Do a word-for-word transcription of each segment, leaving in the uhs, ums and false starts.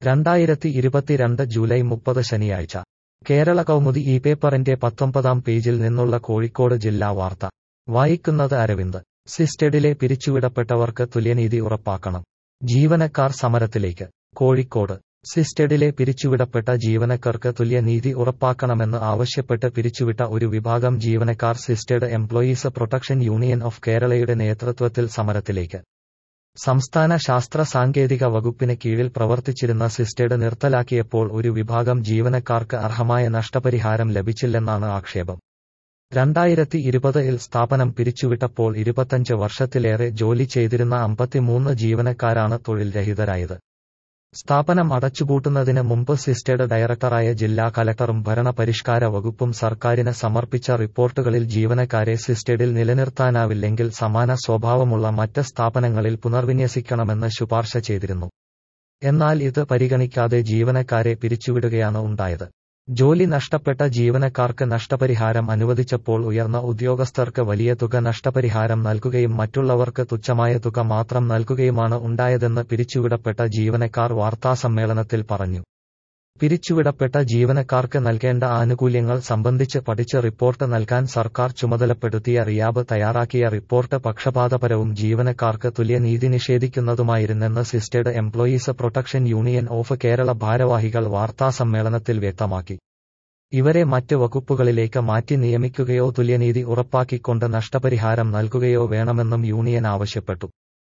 രണ്ടായിരത്തി ഇരുപത്തിരണ്ട് ജൂലൈ മുപ്പത് ശനിയാഴ്ച കേരള കൗമുദി ഈ പേപ്പറിന്റെ പത്തൊമ്പതാം പേജിൽ നിന്നുള്ള കോഴിക്കോട് ജില്ലാ വാർത്ത വായിക്കുന്നത് അരവിന്ദ്. സിസ്റ്റഡിലെ പിരിച്ചുവിടപ്പെട്ടവർക്ക് തുല്യനീതി ഉറപ്പാക്കണം. ജീവനക്കാർ സമരത്തിലേക്ക്. കോഴിക്കോട് സിസ്റ്റഡിലെ പിരിച്ചുവിടപ്പെട്ട ജീവനക്കാർക്ക് തുല്യനീതി ഉറപ്പാക്കണമെന്ന് ആവശ്യപ്പെട്ട് പിരിച്ചുവിട്ട ഒരു വിഭാഗം ജീവനക്കാർ sisted employees protection union of കേരളയുടെ നേതൃത്വത്തിൽ സമരത്തിലേക്ക്. സംസ്ഥാന ശാസ്ത്ര സാങ്കേതിക വകുപ്പിന് കീഴിൽ പ്രവർത്തിച്ചിരുന്ന സിസ്റ്റഡ് നിർത്തലാക്കിയപ്പോൾ ഒരു വിഭാഗം ജീവനക്കാർക്ക് അർഹമായ നഷ്ടപരിഹാരം ലഭിച്ചില്ലെന്നാണ് ആക്ഷേപം. രണ്ടായിരത്തി ഇരുപതിൽ സ്ഥാപനം പിരിച്ചുവിട്ടപ്പോൾ ഇരുപത്തഞ്ച് വർഷത്തിലേറെ ജോലി ചെയ്തിരുന്ന അമ്പത്തിമൂന്ന് ജീവനക്കാരാണ് തൊഴിൽ രഹിതരായത്. സ്ഥാപനം അടച്ചുപൂട്ടുന്നതിന് മുമ്പ് സിസ്റ്റഡ് ഡയറക്ടറായ ജില്ലാ കലക്ടറും ഭരണപരിഷ്കാര വകുപ്പും സർക്കാരിന് സമർപ്പിച്ച റിപ്പോർട്ടുകളിൽ ജീവനക്കാരെ സിസ്റ്റഡിൽ നിലനിർത്താനാവില്ലെങ്കിൽ സമാന സ്വഭാവമുള്ള മറ്റ് സ്ഥാപനങ്ങളിൽ പുനർവിന്യസിക്കണമെന്ന് ശുപാർശ ചെയ്തിരുന്നു. എന്നാൽ ഇത് പരിഗണിക്കാതെ ജീവനക്കാരെ പിരിച്ചുവിടുകയാണ് ഉണ്ടായത്. ജോലി നഷ്ടപ്പെട്ട ജീവനക്കാർക്ക് നഷ്ടപരിഹാരം അനുവദിച്ചപ്പോൾ ഉയർന്ന ഉദ്യോഗസ്ഥർക്ക് വലിയ തുക നഷ്ടപരിഹാരം നൽകുകയും മറ്റുള്ളവർക്ക് തുച്ഛമായ തുക മാത്രം നൽകുകയുമാണ് ഉണ്ടായതെന്ന് പിരിച്ചുവിടപ്പെട്ട ജീവനക്കാർ വാർത്താസമ്മേളനത്തിൽ പറഞ്ഞു. പിരിച്ചുവിടപ്പെട്ട ജീവനക്കാർക്ക് നൽകേണ്ട ആനുകൂല്യങ്ങൾ സംബന്ധിച്ച് പഠിച്ച് റിപ്പോർട്ട് നൽകാൻ സർക്കാർ ചുമതലപ്പെടുത്തിയ റിയാബ് തയ്യാറാക്കിയ റിപ്പോർട്ട് പക്ഷപാതപരവും ജീവനക്കാർക്ക് തുല്യനീതി നിഷേധിക്കുന്നതുമായിരുന്നെന്ന് sisted employees protection union of Kerala ഭാരവാഹികൾ വാർത്താസമ്മേളനത്തിൽ വ്യക്തമാക്കി. ഇവരെ മറ്റ് വകുപ്പുകളിലേക്ക് മാറ്റി നിയമിക്കുകയോ തുല്യനീതി ഉറപ്പാക്കിക്കൊണ്ട് നഷ്ടപരിഹാരം നൽകുകയോ വേണമെന്നും യൂണിയൻ ആവശ്യപ്പെട്ടു.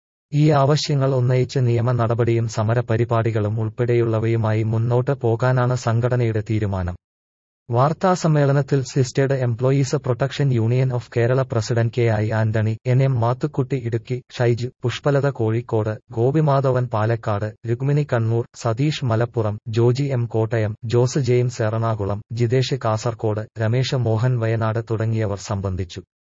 ഈ ആവശ്യങ്ങൾ ഉന്നയിച്ച് നിയമ നടപടിയും സമര പരിപാടികളും ഉൾപ്പെടെയുള്ളവയുമായി മുന്നോട്ട് പോകാനാണ് സംഘടനയുടെ തീരുമാനം. വാർത്താസമ്മേളനത്തിൽ sisted employees protection union of Kerala president K I Antony, N M Mathukutty Idukki, Shaiju, Pushpalatha Kozhikode, Gopimadhavan Palakkad, Rukmini Kannur, Satheesh Malappuram, Joji M Kottayam, Jose James Ernakulam, Jithesh Kasaragod, Ramesh Mohan Wayanad തുടങ്ങിയവർ സംബന്ധിച്ചു.